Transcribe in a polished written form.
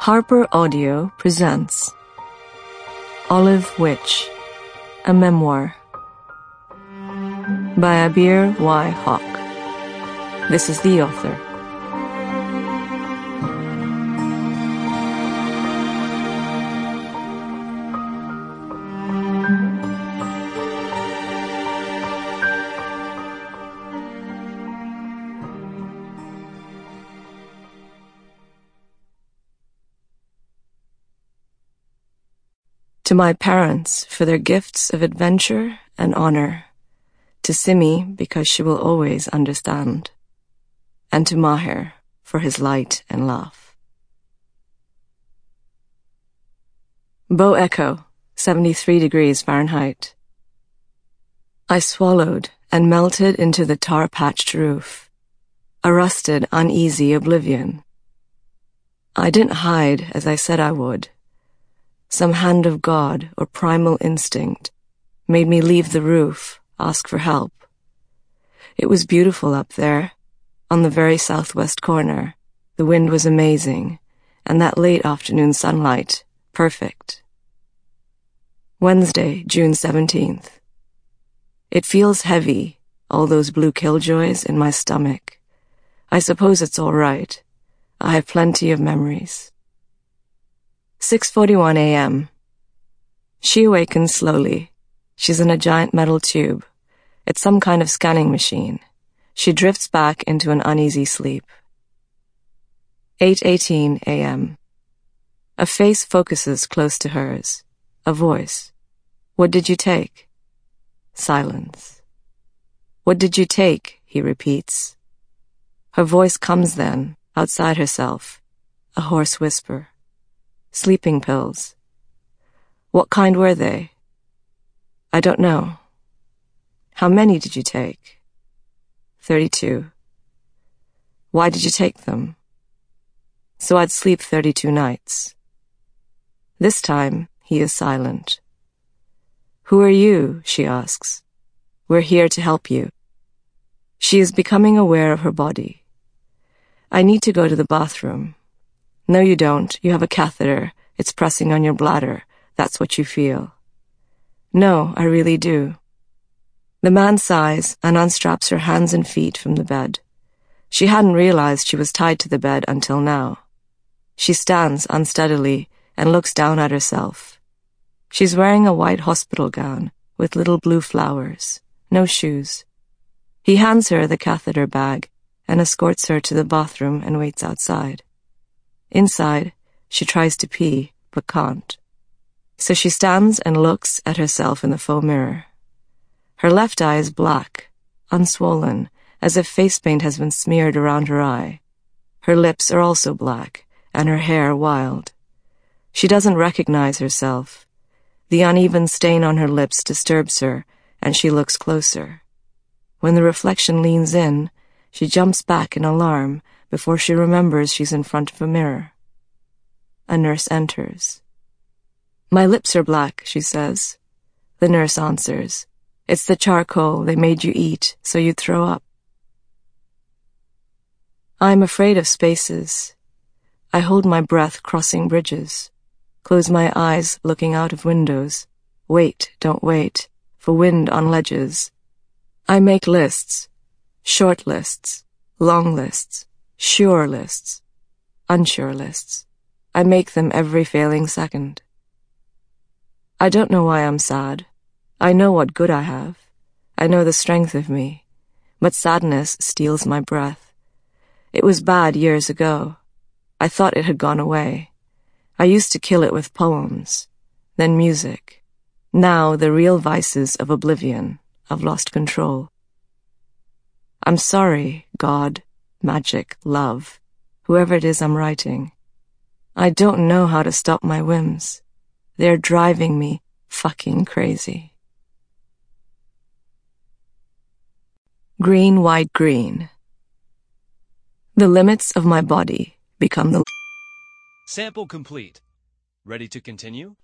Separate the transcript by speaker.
Speaker 1: Harper Audio presents Olive Witch, a memoir by Abir Y. Hawk. This is the author. To my parents for their gifts of adventure and honor, to Simi because she will always understand, and to Maher for his light and laugh. Bow Echo, 73 degrees Fahrenheit. I swallowed and melted into the tar-patched roof, a rusted, uneasy oblivion. I didn't hide as I said I would. Some hand of God or primal instinct made me leave the roof, ask for help. It was beautiful up there, on the very southwest corner. The wind was amazing, and that late afternoon sunlight, perfect. Wednesday, June 17th. It feels heavy, all those blue killjoys in my stomach. I suppose it's all right. I have plenty of memories. 6:41 a.m. She awakens slowly. She's in a giant metal tube. It's some kind of scanning machine. She drifts back into an uneasy sleep. 8:18 a.m. A face focuses close to hers. A voice. What did you take? Silence. What did you take? He repeats. Her voice comes then, outside herself. A hoarse whisper. Sleeping pills. What kind were they? I don't know. How many did you take? 32. Why did you take them? So I'd sleep 32 nights. This time, he is silent. Who are you? She asks. We're here to help you. She is becoming aware of her body. I need to go to the bathroom. No, you don't. You have a catheter. It's pressing on your bladder. That's what you feel. No, I really do. The man sighs and unstraps her hands and feet from the bed. She hadn't realized she was tied to the bed until now. She stands unsteadily and looks down at herself. She's wearing a white hospital gown with little blue flowers. No shoes. He hands her the catheter bag and escorts her to the bathroom and waits outside. Inside, she tries to pee, but can't. So she stands and looks at herself in the faux mirror. Her left eye is black, unswollen, as if face paint has been smeared around her eye. Her lips are also black, and her hair wild. She doesn't recognize herself. The uneven stain on her lips disturbs her, and she looks closer. When the reflection leans in, she jumps back in alarm before she remembers she's in front of a mirror. A nurse enters. My lips are black, she says. The nurse answers. It's the charcoal they made you eat so you'd throw up. I'm afraid of spaces. I hold my breath crossing bridges. Close my eyes looking out of windows. Wait, don't wait, for wind on ledges. I make lists. Short lists. Long lists. Sure lists. Unsure lists. I make them every failing second. I don't know why I'm sad. I know what good I have. I know the strength of me. But sadness steals my breath. It was bad years ago. I thought it had gone away. I used to kill it with poems, then music. Now the real vices of oblivion. I've lost control. I'm sorry, God, magic, love, whoever it is I'm writing. I don't know how to stop my whims. They're driving me fucking crazy. Green, white, green. The limits of my body become the...
Speaker 2: Sample complete. Ready to continue?